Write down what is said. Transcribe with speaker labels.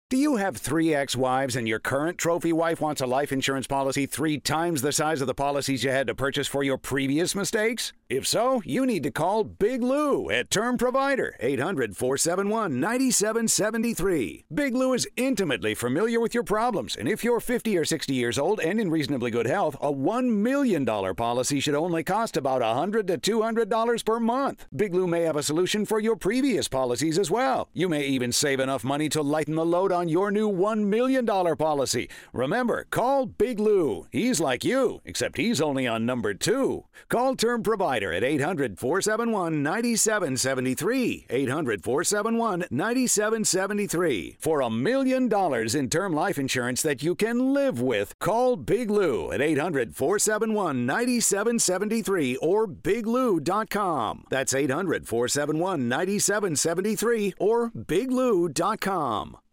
Speaker 1: Do you have 3 ex-wives and your current trophy wife wants a life insurance policy 3 times the size of the policies you had to purchase for your previous mistakes? If so, you need to call Big Lou at Term Provider, 800-471-9773. Big Lou is intimately familiar with your problems, and if you're 50 or 60 years old and in reasonably good health, a $1 million policy should only cost about $100 to $200 per month. Big Lou may have a solution for your previous policies as well. You may even save enough money to lighten the load on your new $1 million policy. Remember, call Big Lou. He's like you, except he's only on number 2. Call Term Provider at 800-471-9773. 800-471-9773. For $1 million in term life insurance that you can live with, call Big Lou at 800-471-9773 or biglou.com. That's 800-471-9773 or biglou.com.